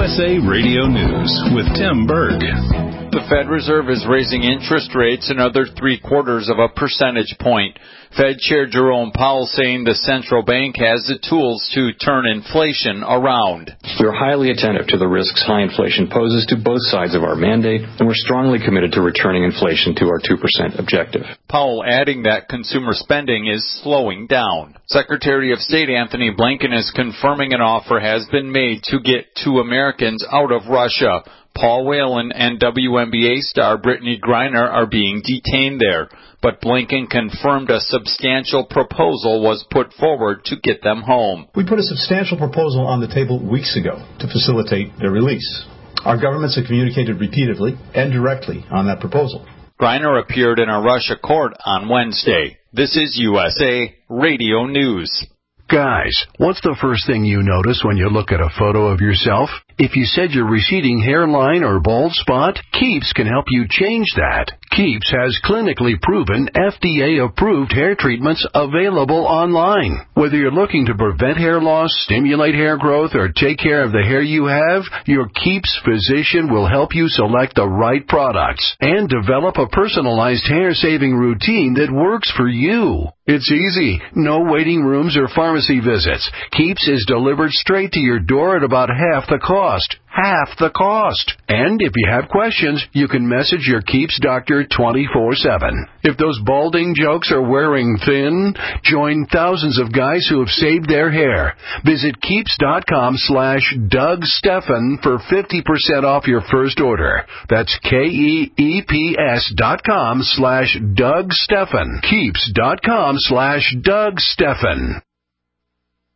USA Radio News with Tim Berg. The Fed Reserve is raising interest rates another 0.75 percentage point. Fed Chair Jerome Powell saying the central bank has the tools to turn inflation around. We're highly attentive to the risks high inflation poses to both sides of our mandate, and we're strongly committed to returning inflation to our 2% objective. Powell adding that consumer spending is slowing down. Secretary of State Anthony Blinken is confirming an offer has been made to get 2 Americans out of Russia. Paul Whelan and WNBA star Brittany Griner are being detained there, but Blinken confirmed a substantial proposal was put forward to get them home. We put a substantial proposal on the table weeks ago to facilitate their release. Our governments have communicated repeatedly and directly on that proposal. Griner appeared in a Russia court on Wednesday. This is USA Radio News. Guys, what's the first thing you notice when you look at a photo of yourself? If you said your receding hairline or bald spot, Keeps can help you change that. Keeps has clinically proven, FDA-approved hair treatments available online. Whether you're looking to prevent hair loss, stimulate hair growth, or take care of the hair you have, your Keeps physician will help you select the right products and develop a personalized hair-saving routine that works for you. It's easy. No waiting rooms or pharmacy visits. Keeps is delivered straight to your door at about half the cost. Half the cost. And if you have questions, you can message your Keeps doctor 24/7. If those balding jokes are wearing thin, join thousands of guys who have saved their hair. Visit Keeps.com/Doug Stephan for 50% off your first order. That's KEEPS.com/Doug Stephan. Keeps.com/Doug Stephan.